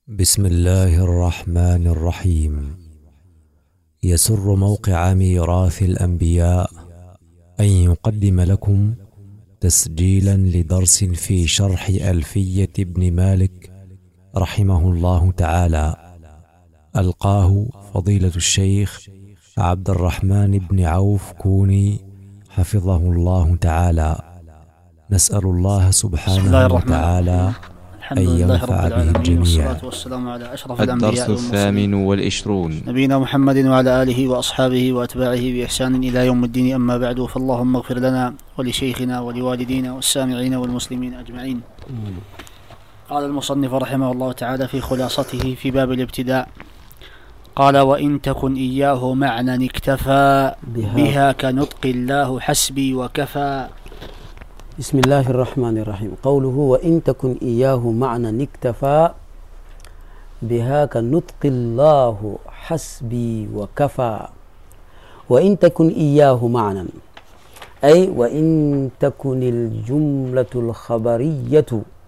بسم الله الرحمن الرحيم. يسر موقع ميراث الأنبياء أن يقدم لكم تسجيلا لدرس في شرح ألفية ابن مالك رحمه الله تعالى، ألقاه فضيلة الشيخ عبد الرحمن بن عوف كوني حفظه الله تعالى. نسأل الله سبحانه وتعالى أن ينفع به الجميع. والصلاة والسلام على أشرف الأنبياء الدرس الثامن والعشرون، نبينا محمد وعلى آله وأصحابه وأتباعه بإحسان إلى يوم الدين، أما بعد، فاللهم اغفر لنا ولشيخنا ولوالدينا والسامعين والمسلمين أجمعين. قال المصنف رحمه الله تعالى في خلاصته في باب الابتداء، قال: وإن تكن إياه معنى اكتفى بها كنطق الله حسبي وكفى. بسم الله الرحمن الرحيم. قوله وإن تكن إياه معنى اكتفى بها كنطق الله حسبي وكفى. وإن تكن إياه معنى، أي وإن تكن الجملة الخبرية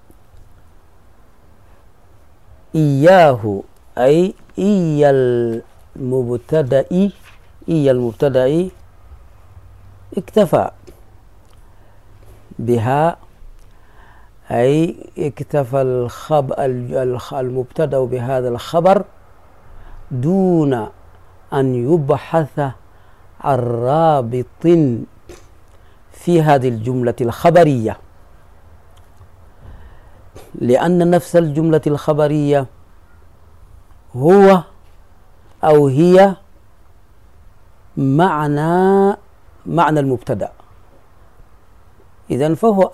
إياه، أي إيا المبتدأ اكتفى بها، أي اكتفى المبتدأ بهذا الخبر دون أن يبحث عن رابط في هذه الجملة الخبرية، لأن نفس الجملة الخبرية هو أو هي معنى المبتدأ، إذن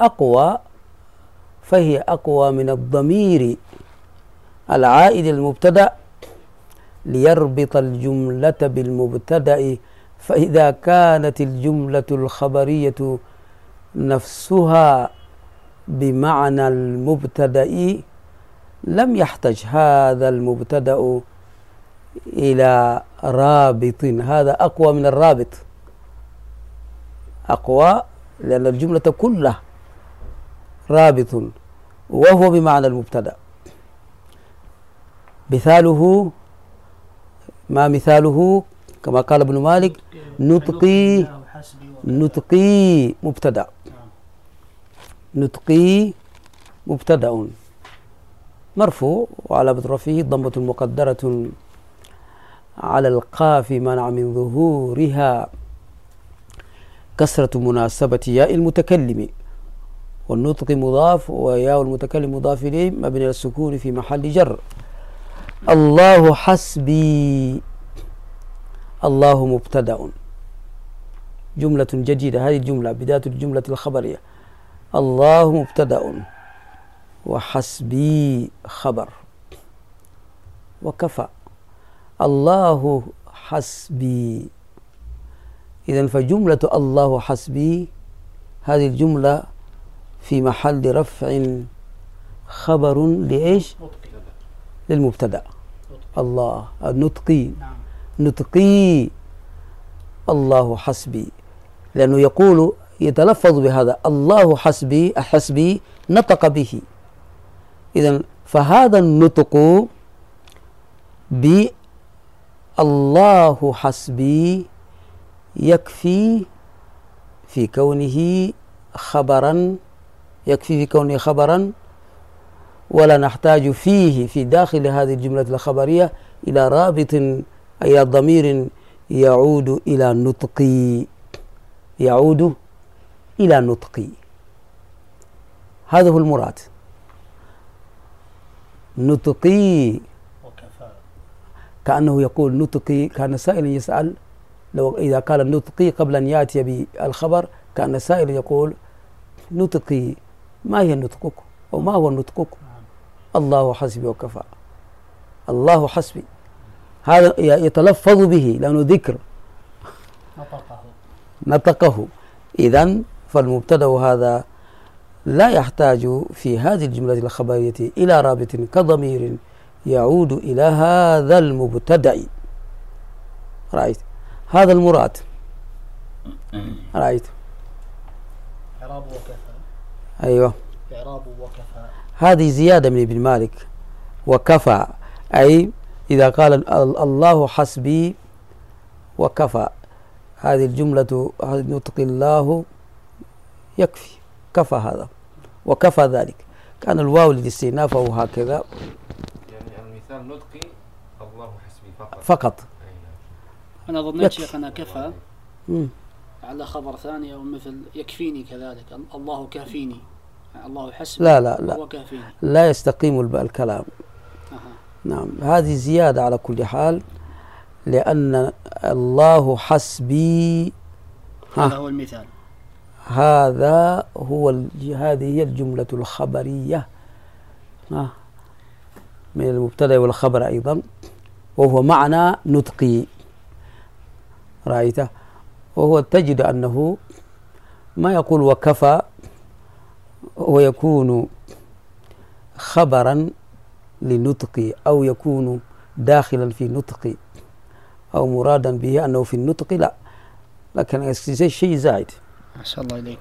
فهي أقوى من الضمير العائد المبتدأ ليربط الجملة بالمبتدأ. فإذا كانت الجملة الخبرية نفسها بمعنى المبتدأ لم يحتج هذا المبتدأ إلى رابط، هذا أقوى من الرابط، أقوى لأن الجملة كلها رابط وهو بمعنى المبتدأ. مثاله، ما مثاله؟ كما قال ابن مالك: نطقي مبتدأ، نطقي مبتدأ مرفوع وعلامة رفعه ضمة مقدرة على القاف منع من ظهورها كسرة مناسبة ياء المتكلم، والنطق مضاف وياء المتكلم مضاف إليه مبني على السكون في محل جر. الله حسبي، الله مبتدأ، جملة جديدة، هذه الجملة بداية الجملة الخبرية، الله مبتدأ وحسبي خبر، وكفى الله حسبي. إذن فجملة الله حسبي هذه الجملة في محل رفع خبر لإيش؟ للمبتدأ الله النطقي، نطقي الله حسبي، لأنه يقول يتلفظ بهذا الله حسبي، حسبي نطق به. إذن فهذا النطق بالله حسبي يكفي في كونه خبرا، ولا نحتاج فيه في داخل هذه الجملة الخبرية إلى رابط، إلى ضمير يعود إلى نطقي، هذا هو المراد. نطقي كأنه يقول نطقي، كان سائل يسأل لو إذا قال النطقي قبل أن يأتي بالخبر كان سائل يقول نطقي، ما هي نطقك أو ما هو نطقك؟ الله حسبي وكفى، الله حسبي، هذا يتلفظ به لأنه ذكر نطقه. إذن فالمبتدأ هذا لا يحتاج في هذه الجملة الخبرية إلى رابط كضمير يعود إلى هذا المبتدأ. رأيت؟ هذا المراد. رأيت؟ إعراب وكفى. أيوه، إعراب وكفى، هذه زيادة من ابن مالك، وكفى، أي إذا قال الله حسبي وكفى، هذه الجملة نطق الله يكفي، كفى هذا وكفى ذلك. كان الواو للاستئناف أو هكذا، يعني المثال نطقي الله حسبي فقط. أنا ظنيت شيخنا كفى على خبر ثاني، أو مثل يكفيني كذلك، الله كافيني، الله حسبي. لا هو كافيني، لا يستقيم الكلام. نعم، هذه زيادة على كل حال، لأن الله حسبي هذا هو المثال، هذه هي الجملة الخبرية من المبتدأ والخبر أيضا، وهو معنى نطقي، رأيته. وهو تجد أنه ما يقول وكفى ويكون خبرا لنطقي، أو يكون داخلا في نطقي، أو مرادا به أنه في النطق، لا، لكن شيء زائد. ما شاء الله إليكم.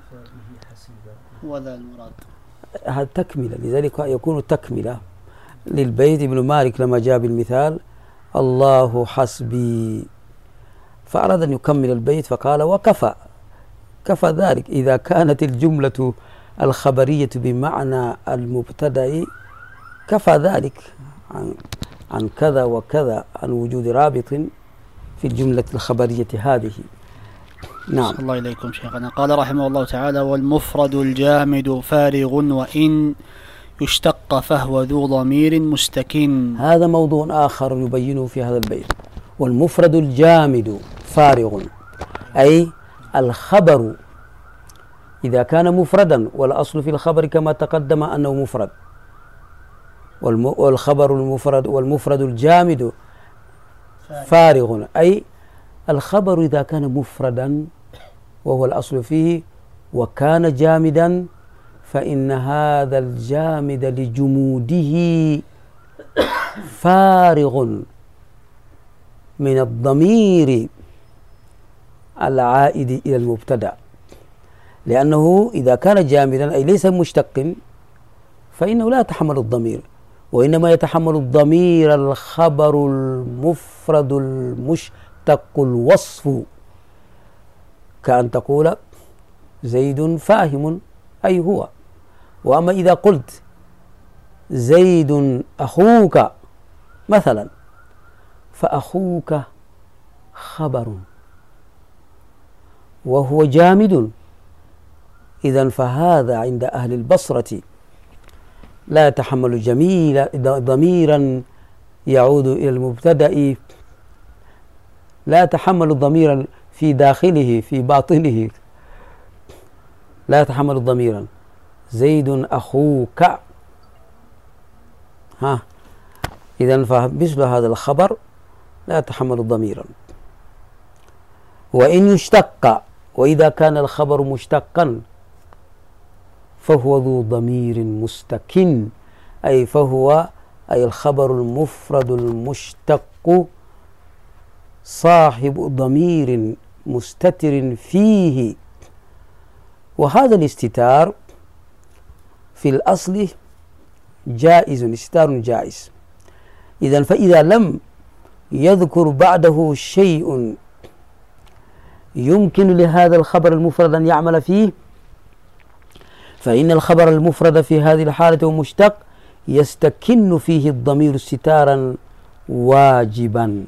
وذا المراد، هذا تكملة، لذلك يكون تكملة للبيت. ابن مالك لما جاب المثال الله حسبي، فأراد أن يكمل البيت فقال وكفى، كفى ذلك. إذا كانت الجملة الخبرية بمعنى المبتدأ كفى ذلك عن كذا وكذا، عن وجود رابط في الجملة الخبرية هذه. نعم. صلى الله إليكم شيخنا. قال رحمه الله تعالى: والمفرد الجامد فارغ وإن يشتق فهو ذو ضمير مستكن. هذا موضوع آخر يبينه في هذا البيت. والمفرد الجامد فارغ، أي الخبر إذا كان مفردا، والأصل في الخبر كما تقدم أنه مفرد، والخبر المفرد، والمفرد الجامد فارغ، أي الخبر إذا كان مفردا وهو الأصل فيه وكان جامدا، فإن هذا الجامد لجموده فارغ من الضمير العائد إلى المبتدأ، لأنه إذا كان جامدا أي ليس مشتق فإنه لا يتحمل الضمير، وإنما يتحمل الضمير الخبر المفرد المشتق الوصف، كأن تقول زيد فاهم، أي هو. وأما إذا قلت زيد أخوك مثلا، فأخوك خبر وهو جامد، إذن فهذا عند أهل البصرة لا يتحمل ضميرا يعود إلى المبتدأ، لا يتحمل ضميرا في داخله في باطنه، لا يتحمل ضميرا. زيد أخوك، إذن فمثل هذا الخبر لا يتحمل ضميرا. وإن يشتق، وإذا كان الخبر مشتقا فهو ذو ضمير مستكن، أي فهو الخبر المفرد المشتق صاحب ضمير مستتر فيه. وهذا الاستتار في الأصل جائز، استتار جائز. إذن فإذا لم يذكر بعده شيء يمكن لهذا الخبر المفرد أن يعمل فيه، فإن الخبر المفرد في هذه الحالة ومشتق يستكن فيه الضمير استتارا واجبا،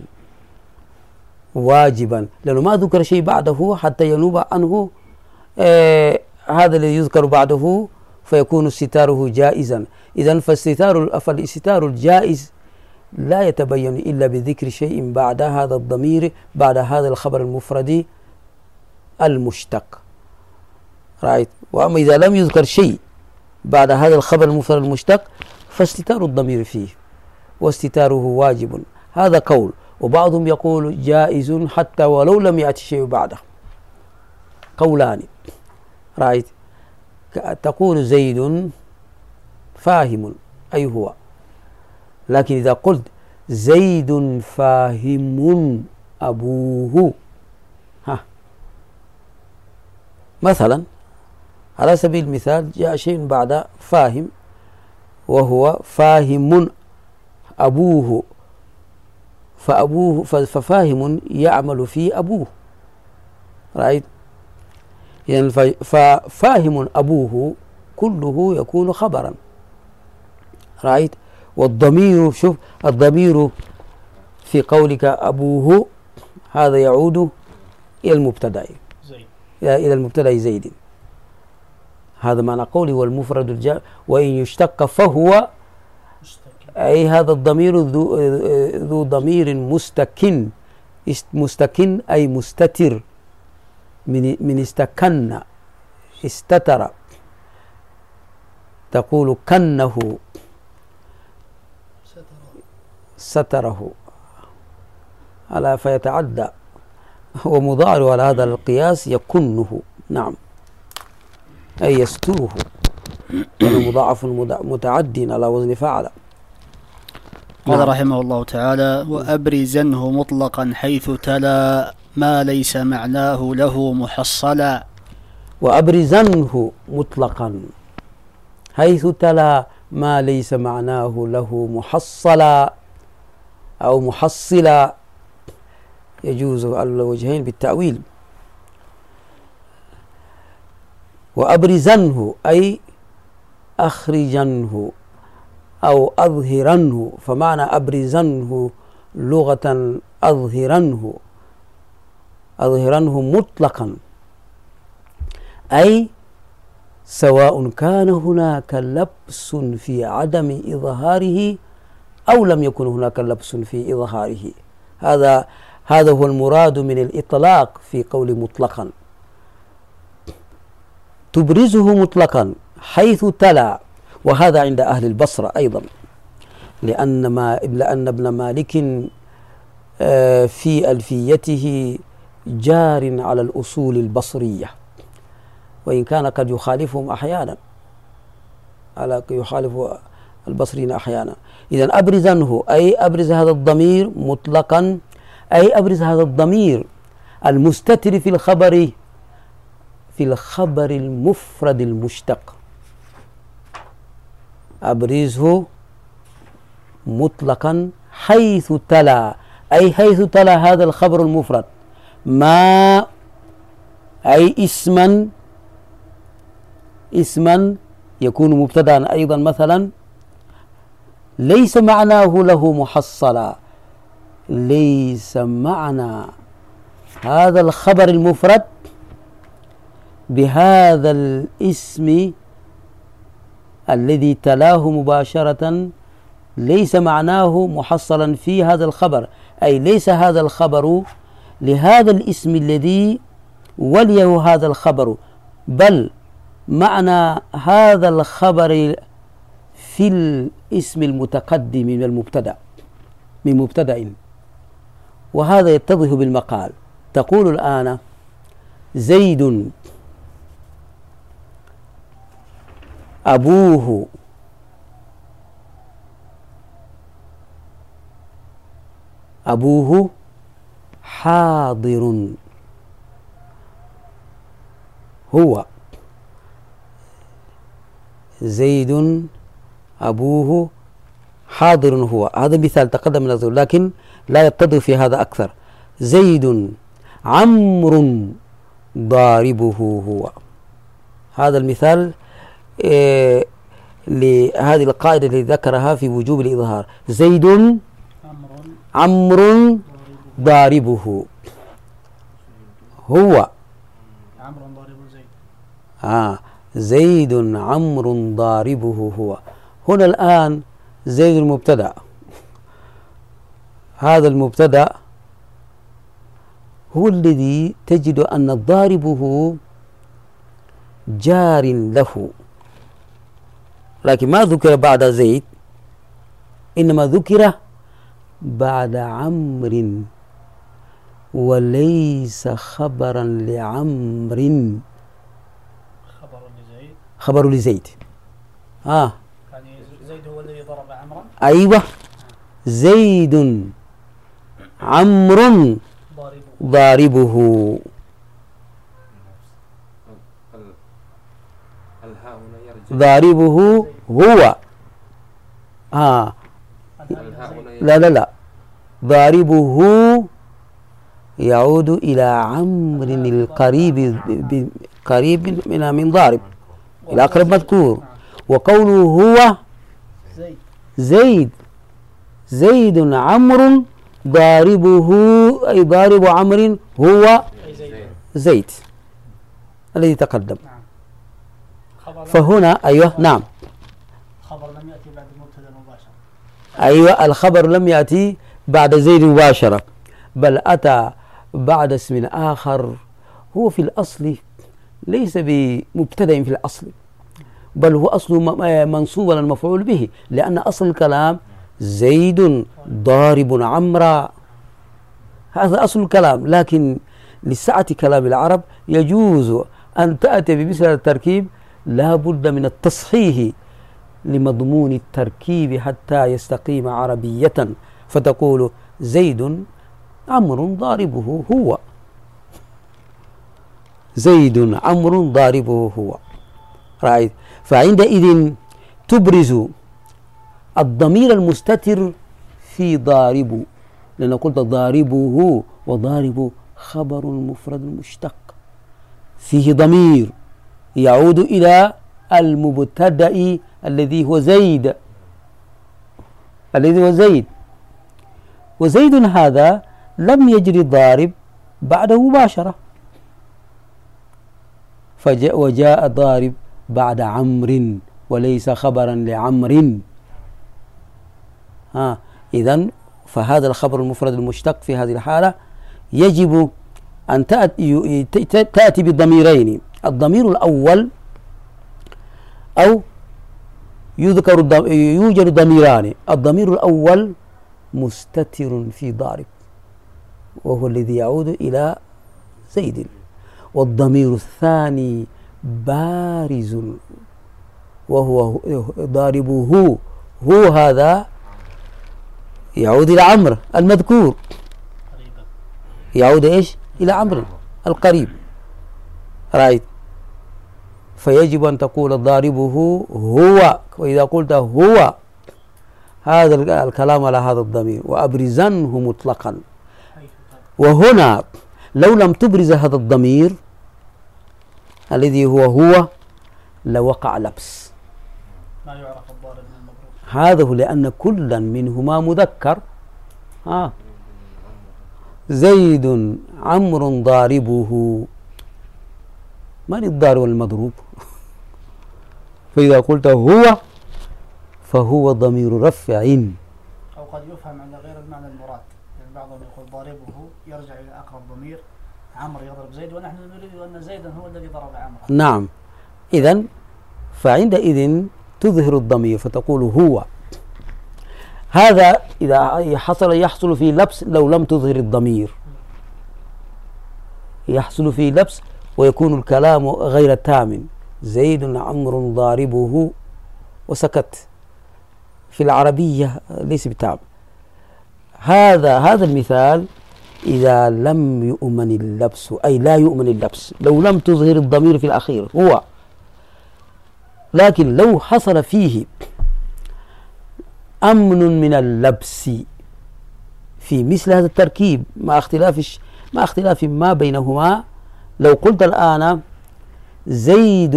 لأنه ما ذكر شيء بعده حتى ينوب عنه هذا الذي يذكر بعده، فيكون استتاره جائزا. إذن فالاستتار الجائز لا يتبين إلا بذكر شيء بعد هذا الضمير، بعد هذا الخبر المفرد المشتق، رأيت. وأما إذا لم يذكر شيء بعد هذا الخبر المفرد المشتق فاستتار الضمير فيه واستتاره واجب. هذا قول، وبعضهم يقول جائز حتى ولو لم يأتي شيء بعده، قولان، رأيت. تقول زيد فاهم، أي هو، لكن إذا قلت زيد فاهم أبوه مثلا، على سبيل المثال جاء شيء بعد فاهم وهو فاهم أبوه ففاهم يعمل في أبوه، رأيت؟ يعني ففاهم أبوه كله يكون خبرا، رأيت؟ والضمير، شوف الضمير في قولك أبوه هذا يعود إلى المبتدأ، إلى المبتدأ زيد. هذا معنى قولي والمفرد الجامع وإن يشتق فهو، أي هذا الضمير ذو ضمير مستكن. مستكن أي مستتر، من استكن، استتر، تقول كنه، ستره، ألا فيتعدى، ومضارع على هذا القياس يكنه، نعم، أي يستره، مضاعف متعد على وزن فعل. قال رحمه الله تعالى: وأبرزنه مطلقا حيث تلا ما ليس معناه له محصلا. وأبرزنه مطلقا حيث تلا ما ليس معناه له محصلا أو محصلا، يجوز على الوجهين بالتأويل. وأبرزنه أي أخرجنه أو أظهرنه، فمعنى أبرزنه لغة أظهرنه، أظهرنه مطلقا، أي سواء كان هناك لبس في عدم إظهاره أو لم يكن هناك لبس في إظهاره. هذا هو المراد من الإطلاق في قول مطلقا. تبرزه مطلقا حيث تلا، وهذا عند أهل البصرة أيضا، لأن ابن مالك في ألفيته جار على الأصول البصرية، وإن كان قد يخالفهم أحيانا، يخالف البصريين أحيانا. إذن أبرزنه أي أبرز هذا الضمير مطلقا، أي أبرز هذا الضمير المستتر في الخبر المفرد المشتق، أبرزه مطلقا حيث تلا، أي حيث تلا هذا الخبر المفرد ما، أي اسما يكون مبتدأ أيضا، مثلا ليس معناه له محصلا، ليس معنى هذا الخبر المفرد بهذا الاسم الذي تلاه مباشرة، ليس معناه محصلا في هذا الخبر، أي ليس هذا الخبر لهذا الاسم الذي وليه هذا الخبر، بل معنى هذا الخبر في الاسم المتقدم من المبتدأ، من مبتدأ. وهذا يتضح بالمقال. تقول الآن زيد أبوه حاضر، هو زيد أبوه حاضر هو. هذا مثال تقدم من الزول، لكن لا يتضح في هذا أكثر. زيد عمرو ضاربه هو. هذا المثال لهذه القاعدة التي ذكرها في وجوب الإظهار. زيد عمرو ضاربه هو. زيد عمرو ضاربه هو. هنا الآن زيد المبتدأ، هذا المبتدأ هو الذي تجد أن ضاربه جار له، لكن ما ذكر بعد زيد، إنما ذكر بعد عمرو، وليس خبرا لعمرو، خبر لزيد. يعني زيد هو الذي ضرب عمرا. أيوة، زيد عمرو ضاربه. ضاربه هو. لا لا لا، ضاربه يعود إلى عمر القريب قريب من ضارب، الأقرب مذكور. وقوله هو زيد عمرو ضاربه، أي ضارب عمرو هو زيد الذي تقدم. فهنا أيوه نعم، خبر لم يأتي بعد المبتدأ مباشرة. أيوه الخبر لم يأتي بعد زيد مباشرة، بل أتى بعد اسم آخر هو في الأصل ليس بمبتدأ في الأصل، بل هو أصل منصوب على المفعول به، لأن أصل الكلام زيد ضارب عمرا، هذا أصل الكلام. لكن لسعة كلام العرب يجوز أن تأتي بمثل التركيب، لا بد من التصحيح لمضمون التركيب حتى يستقيم عربية، فتقول زيد عمرو ضاربه هو، زيد عمرو ضاربه هو، رأيت؟ فعندئذ تبرز الضمير المستتر في ضارب، لأن قلت ضاربه، وضارب خبر مفرد مشتق فيه ضمير يعود إلى المبتدأ الذي هو زيد، وزيد هذا لم يجري ضارب بعده مباشرة، وجاء ضارب بعد عمرو وليس خبرا لعمر. إذن فهذا الخبر المفرد المشتق في هذه الحالة يجب أن تأتي بالضميرين، الضمير الأول، أو يوجد ضميران، الضمير الأول مستتر في ضارب وهو الذي يعود إلى زيد، والضمير الثاني بارز وهو ضاربه، هو هذا يعود إلى عمرو المذكور، يعود إيش؟ إلى عمرو القريب، رأيت؟ فيجب أن تقول ضاربه هو، وإذا قلت هو هذا الكلام على هذا الضمير، وأبرزنه مطلقا. وهنا لو لم تبرز هذا الضمير الذي هو لوقع لبس، ما يعرف الضارب من المضروب. هذا هو لأن كلا منهما مذكر. زيد عمرو ضاربه، من الضارب والمضروب؟ فإذا قلت هو فهو ضمير رفع، أو قد يفهم عند غير المعنى المراد، يعني بعضهم يقول ضاربه يرجع إلى أقرب ضمير، عمرو يضرب زيد، ونحن نريد أن زيدا هو الذي ضرب عمرو. نعم، إذن فعندئذ تظهر الضمير فتقول هو. هذا إذا يحصل فيه لبس لو لم تظهر الضمير، يحصل فيه لبس ويكون الكلام غير تام، زيد عمرو ضاربه وسكت، في العربية ليس بتام. هذا المثال إذا لم يؤمن اللبس، أي لا يؤمن اللبس لو لم تظهر الضمير في الأخير هو. لكن لو حصل فيه أمن من اللبس في مثل هذا التركيب مع اختلاف ما بينهما، لو قلت الآن زيد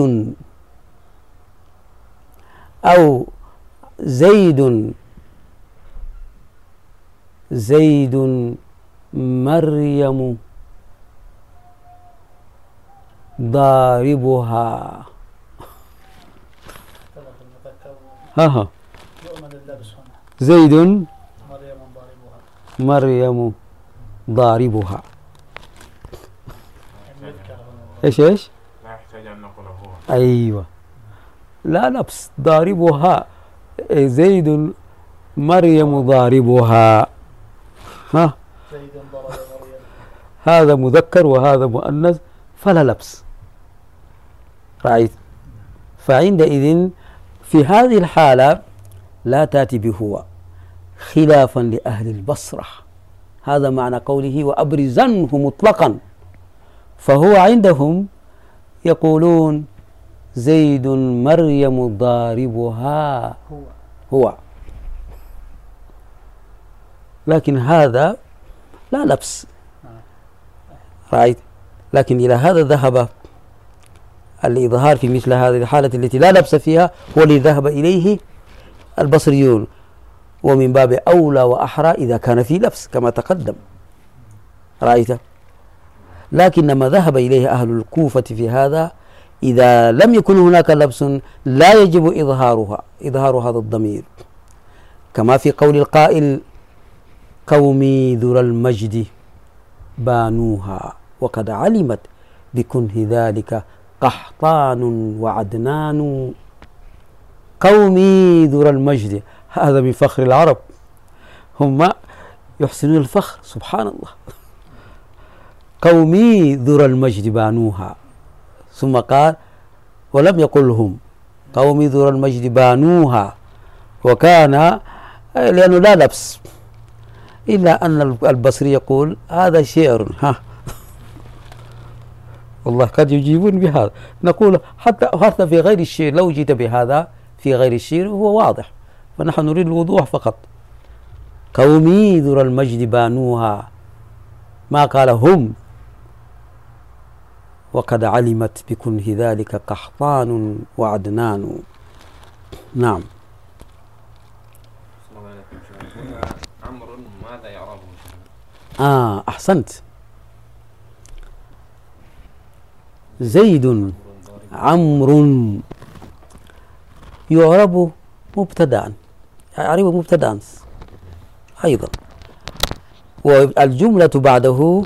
أو زيد مريم ضاربها، يؤمن اللبس هنا. زيد مريم ضاربها ايش؟ لا يحتاج أن نقول هو. أيوة، لا لبس، ضاربها زيد مريم ضاربها. زيد ضرب مريم، هذا مذكر وهذا مؤنث فلا لبس، رأيت؟ فعندئذ في هذه الحالة لا تأتي بهو، خلافا لأهل البصرة. هذا معنى قوله وأبرزنه مطلقا، فهو عندهم يقولون زيد مريم ضاربها هو، لكن هذا لا لبس، رأيت. لكن إلى هذا ذهب الإظهار في مثل هذه الحالة التي لا لبس فيها، هو الذي ذهب إليه البصريون، ومن باب أولى وأحرى إذا كان في لبس كما تقدم، رأيت. لكن ما ذهب إليه أهل الكوفة في هذا، إذا لم يكن هناك لبس لا يجب إظهار هذا الضمير، كما في قول القائل: قومي ذر المجد بانوها وقد علمت بكنه ذلك قحطان وعدنان. قومي ذر المجد، هذا من فخر العرب، هم يحسنون الفخر، سبحان الله. قومي ذر المجد بانوها، ثم قال ولم يقل هم، قومي ذر المجد بانوها، وكان لأنه لا لبس، إلا أن البصري يقول هذا شعر. والله قد يجيبون بهذا، نقول حتى في غير الشعر، لو جيت بهذا في غير الشعر هو واضح، فنحن نريد الوضوح فقط. قومي ذر المجد بانوها، ما قال هم، وقد علمت بكنه ذلك قحطان وعدنان. نعم. عمرو ماذا يعرفه؟ أحسنت. زيد عمرو يعرب مبتدأ، يعرب مبتدأ أيضا، والجملة بعده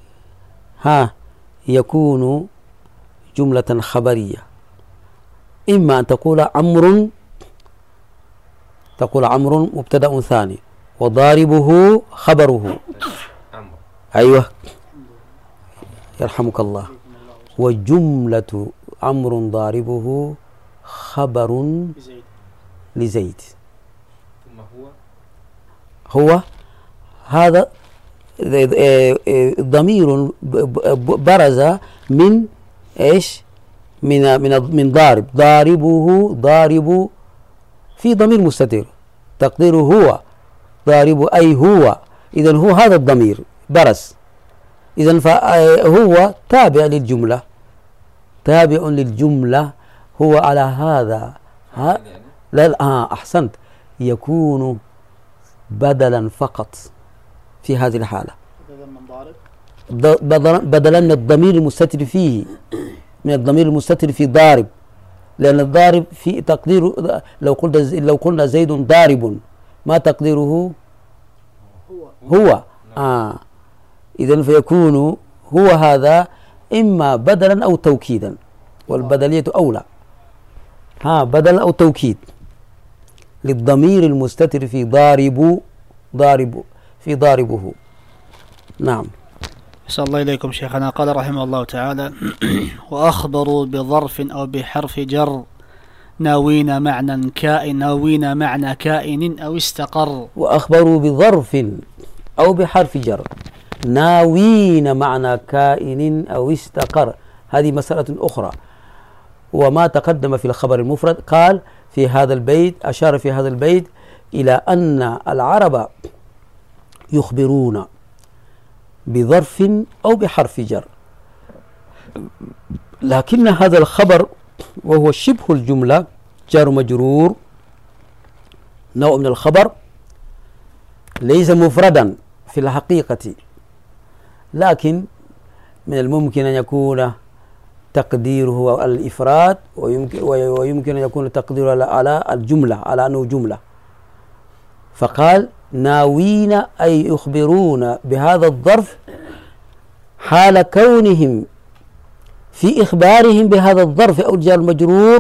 يكون جملة خبرية، إما أن تقول عمرو مبتدأ ثاني وضاربه خبره. أيوه يرحمك الله. وجملة عمرو ضاربه خبر لزيد. ثم هو هذا ضمير برز من ايش؟ من ضاربه ضارب في ضمير مستتر تقديره هو، ضارب أي هو، إذن هو هذا الضمير برز، إذن فهو تابع للجملة، هو على هذا لا أحسنت، يكون بدلا فقط في هذه الحالة، بدلا من الضمير المستتر فيه، من الضمير المستتر في ضارب، لأن الضارب في تقدير لو قلنا زيد ضارب، ما تقديره هو إذن فيكون هو هذا إما بدلا أو توكيدا، والبدلية أولى، بدل أو توكيد للضمير المستتر في ضاربه. نعم. أسأل الله إليكم شيخنا. قال رحمه الله تعالى: وأخبروا بظرف أو بحرف جر ناوين معنى كائن أو استقر. وأخبروا بظرف أو بحرف جر ناوين معنى كائن أو استقر، هذه مسألة أخرى. وما تقدم في الخبر المفرد قال في هذا البيت، أشار في هذا البيت إلى أن العرب يخبرون بظرف أو بحرف جر، لكن هذا الخبر وهو شبه الجملة جار مجرور، نوع من الخبر ليس مفردا في الحقيقة، لكن من الممكن أن يكون تقديره الإفراد، ويمكن أن يكون تقديره على الجملة، على أنه جملة. فقال ناوين أي يخبرون بهذا الظرف حال كونهم في إخبارهم بهذا الظرف أو الجار المجرور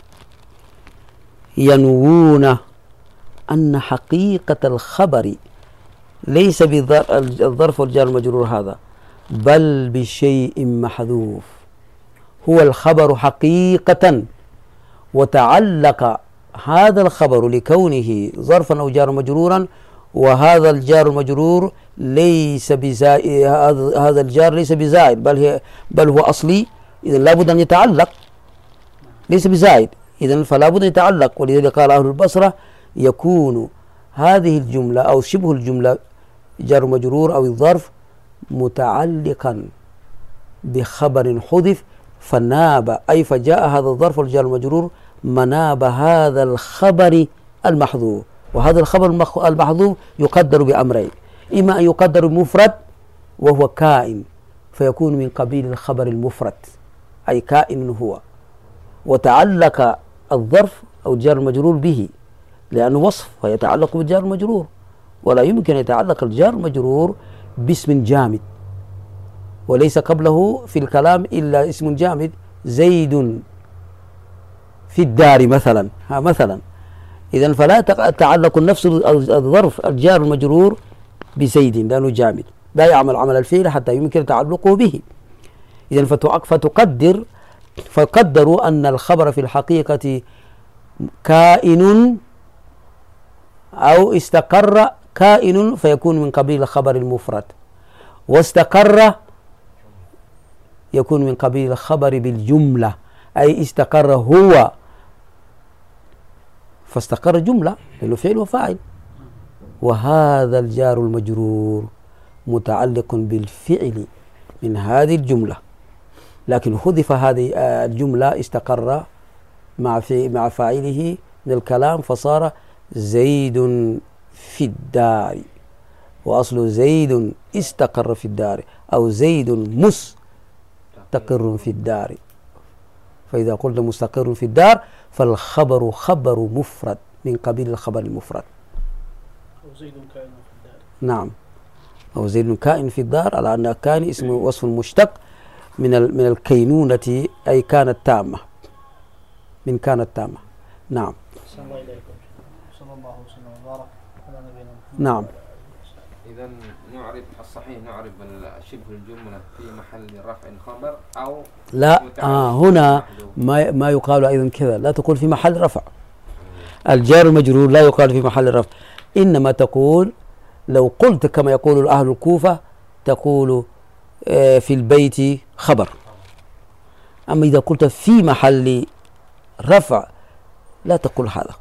ينوون أن حقيقة الخبر ليس بالظرف والجار المجرور هذا، بل بشيء محذوف، هو الخبر حقيقة، وتعلق هذا الخبر لكونه ظرفا أو جار مجرورا، وهذا الجار المجرور ليس بزائد، هذا الجار ليس بزائد، بل هو أصلي، إذا لابد أن يتعلق، ليس بزائد، إذا فلا بد أن يتعلق. ولذلك قال أهل البصرة يكون هذه الجملة أو شبه الجملة جار مجرور أو الظرف متعلقا بخبر حذف فناب، أي فجاء هذا الظرف الجار المجرور مناب هذا الخبر المحذوف. وهذا الخبر المحذوف يقدر بأمرين: إما أن يقدر بمفرد وهو كائن فيكون من قبيل الخبر المفرد أي كائن هو، وتعلق الظرف أو الجار المجرور به لأنه وصف فيتعلق بالجار المجرور، ولا يمكن أن يتعلق الجار المجرور باسم جامد وليس قبله في الكلام إلا اسم جامد. زيد في الدار مثلا، إذن فلا تعلق نفس الظرف الجار المجرور بزيد لأنه جامد لا يعمل عمل الفعل حتى يمكن تعلقه به. إذن فقدروا أن الخبر في الحقيقة كائن أو استقر، كائن فيكون من قبيل الخبر المفرد، واستقر يكون من قبيل الخبر بالجملة أي استقر هو، فاستقر جملة لأنه فعل وفاعل. وهذا الجار المجرور متعلق بالفعل من هذه الجملة، لكن حذف هذه الجملة استقر مع فاعله من الكلام فصار زيد في الدار، وأصل زيد استقر في الدار أو زيد مستقر في الدار. فإذا قلت مستقر في الدار فالخبر خبر مفرد من قبيل الخبر المفرد. أو زيد كائن في الدار. نعم، أو زيد كائن في الدار، على أن كان اسم وصف مشتق من الكينونة أي كانت تامة، من كانت تامة. نعم. صلى الله إليكم. صلى الله وسلم وبارك على نبينا محمد. نعم. إذا نعرب الصحيح، نعرب شبه الجملة في محل رفع خبر أو لا هنا ما يقال أيضا كذا، لا تقول في محل رفع. الجار المجرور لا يقال في محل رفع، إنما تقول لو قلت كما يقول أهل الكوفة تقول في البيت خبر. أما إذا قلت في محل رفع لا تقول هذا،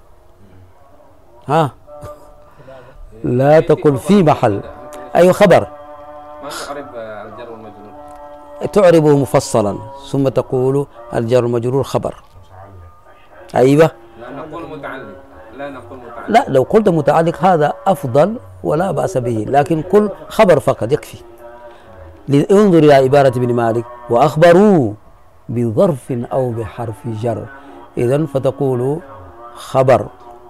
لا تقل في محل أي خبر. ما تعرب الجر والمجرور؟ تعربه مفصلا ثم تقول الجر والمجرور خبر. أيوة. لا نقول متعلق. لا، لو قلت متعلق هذا أفضل ولا بأس به، لكن قل خبر فقط يكفي. انظر إلى عبارة ابن مالك: وأخبروا بظرف أو بحرف جر. إذن فتقول خبر،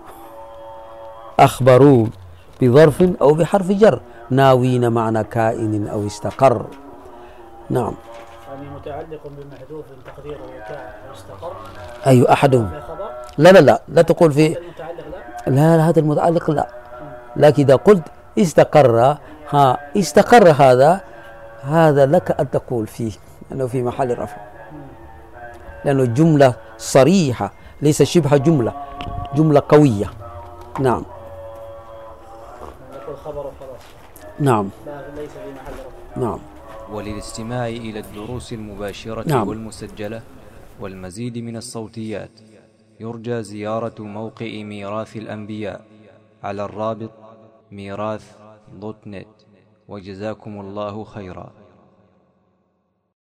أخبروا بظرف أو بحرف جر ناوين معنى كائن أو استقر. نعم. يعني متعلق بمحذوف تقديره كائن أو استقر. أي أحدهم. لا تقول في لا هذا المتعلق لا، لكن إذا قلت استقر استقر هذا لك أن تقول فيه أنه في محل رفع، لأنه جملة صريحة ليس شبه جملة، جملة قوية. نعم. نقول خبر وخلاص. نعم. ليس في محل رفع. نعم. وللاستماع إلى الدروس المباشرة نعم. والمسجلة والمزيد من الصوتيات يرجى زيارة موقع ميراث الأنبياء على الرابط ميراث.net. وجزاكم الله خيرا.